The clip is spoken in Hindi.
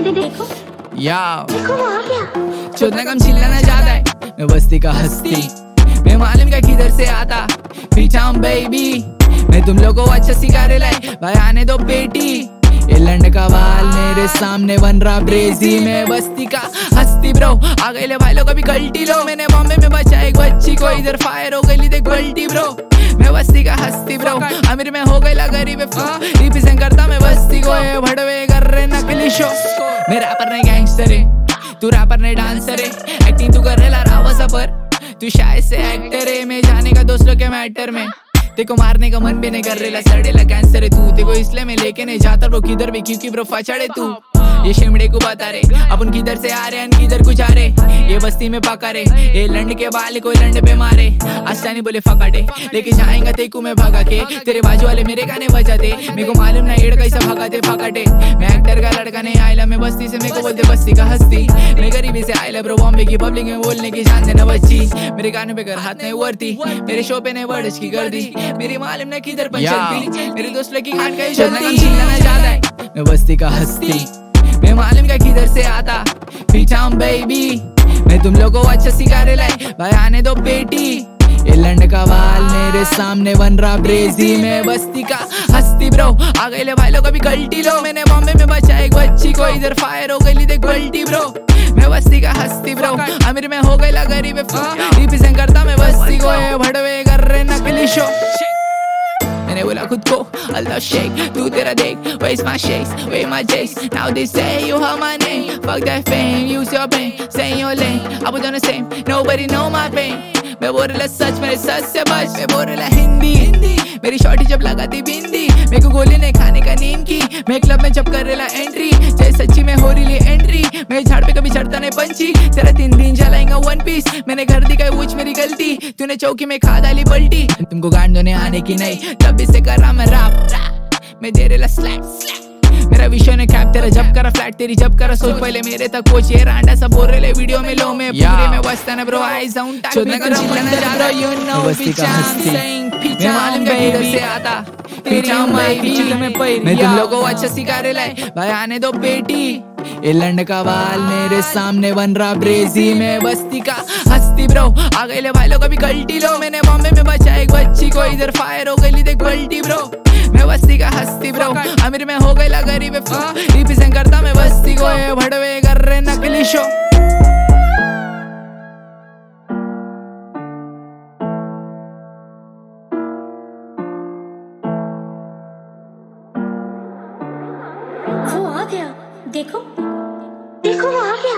देखो या देखो वो आ गया। चोदना कम चिल्लाना ज्यादा है, मैं बस्ती का हस्ती, मैं मालूम क्या किधर से आता, पीछा हूँ बेबी, मैं तुम लोगों को अच्छा सिखा लाई, भाई आने दो बेटी, ये लंड का बाल मेरे सामने बन रहा ब्रेजी, मैं बस्ती का हस्ती ब्रो, आ गए ले भाई लोग अभी गलती लो, मैंने बॉम्बे में बचा एक बच्ची को, इधर फायर हो गई देख गलती ब्रो, मैं बस्ती का हस्ती ब्रो, अमीर में हो गई गरीब रिप्रेजेंट करता मैं बस्ती को, ये भड़वे कर रहे नकली शो, मैं रैपर नहीं गैंगस्टर है, तू रैपर नहीं डांसर है, एक्टिंग तू कर रहा रावा सफर, तू शायद से एक्टर है, मैं जाने का दोस्तों के मैटर में, तेको मारने का मन भी नहीं कर रेला, सड़ेला कैंसर है तू, तेको इसलिए मैं लेके नहीं जाता ब्रो किधर भी, क्योंकि ब्रो फचड़े तू, ये शिमड़े को बता रे अपन किधर से आ रहे हैं किधर कुछ आ रहे, ये बस्ती में पका रे, ये लंड के बाल को लंड पे मारे, आसानी बोले फकाटे, लेके जाएगा तेको मैं भगा के, तेरे बाजू वाले मेरे गाने बजाते, मेरे को मालूम ना एड़ कैसा भगाते फकाटे, मैं एक्टर का लड़का नहीं आयला, मैं बस्ती से मेरे को बोलते बस्ती का हस्ती, मैं गरीबी से आयला ब्रो, बॉम्बे की पब्लिक में बोलने की जान देना बच्ची, मेरे गाने पे कर हाथ नहीं वर्ती, मेरे शो पे नहीं वर्ड्स की कर दी, मेरी मालूम ना किधर पर चलती, मेरे दोस्त लगी खान का चलती, चिल्लाना ज्यादा है, मैं बस्ती का हस्ती, मैं मालूम क्या किधर से आता, पीछा हूँ बेबी, मैं तुम लोगों को अच्छा सिखा लाई, भाई आने दो बेटी, ये लंड का बाल मेरे सामने बन रहा ब्रेजी, मैं बस्ती का हस्ती ब्रो, आ गए ले भाई लोग अभी गलती लो, मैंने बॉम्बे में बचा एक बच्ची को, इधर फायर हो गई देख गलती ब्रो, मैं बस्ती का हस्ती ब्रो, अमीर में हो गई गरीब रिप्रेजेंट करता मैं बस्ती को, ये भड़वे कर रहे नकली शो, मैंने बोला खुद को अल्लाह शेख, तू तेरा देख, where's my shakes, where my jakes, now they say you heard my name, fuck that fame, use your brain, stay in your lane, I was on the same, nobody know my pain, मैं बोल रहा सच मेरे सच से बच, मैं बोल रहा हिंदी, मेरी शॉर्टी जब लगाती बिंदी, मेरे को गोली नहीं खाने का नींद की, मैं क्लब में जब कर रहा एंट्री, जय सच्ची में हो रही एंट्री, मैं झाड़ पे कभी चढ़ता नहीं पंची, तेरा 3 दिन जलाएंगा वन पीस, मैंने घर दिखाई वो मेरी गलती, तूने चौकी में खा डाली पलटी, तुमको गांड होने आने की नहीं, तब से कर रहा मैं रैप, मैं दे रहा स्लैप, मेरा विषय ने कैप, तेरा जब करा फ्लैट, तेरी जब करा सोच, पहले मेरे तक कोच, ये रांडा सब बोल रहे वीडियो में लो, मैं पूरे में बसता ना ब्रो, आई साउंड टाइप में कर चिल्लाना जा रहा, यू नो पीछा मैं मालूम क्या किधर से आता, पीछा मैं तुम लोगों को अच्छा सिखा लाई, भाई आने दो बेटी, ये लंड का बाल मेरे सामने बन रहा ब्रेजी, मैं बस्ती का हस्ती ब्रो, आ गए ले भाई लोग अभी गलती लो, मैंने बॉम्बे में बचा एक बच्ची को, इधर फायर हो गई देख गलती ब्रो, मैं बस्ती का हस्ती ब्रो, अमीर में हो गई गरीब रिप्रेजेंट करता मैं बस्ती को, ये भड़वे कर रहे नकली शो। वो आ गया, देखो देखो वो आ गया।